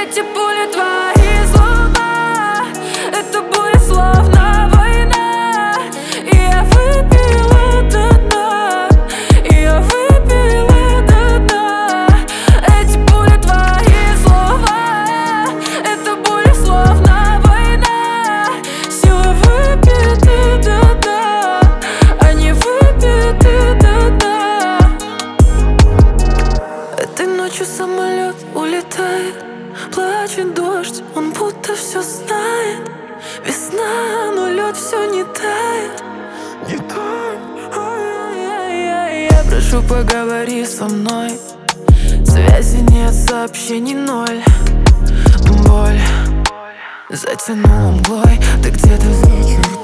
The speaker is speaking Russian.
Эти пули твои слова, это буря словно война. И я выпила до дна, и я выпила до дна. Эти пули твои слова, это буря словно война. Сила выпиты до дна, они выпиты до дна. Этой ночью самолет улетает, плачет дождь, он будто все знает. Весна, но лед все не тает, не тает. Я прошу, поговори со мной. Связи нет, сообщений ноль. Боль затянула мглой, ты где-то за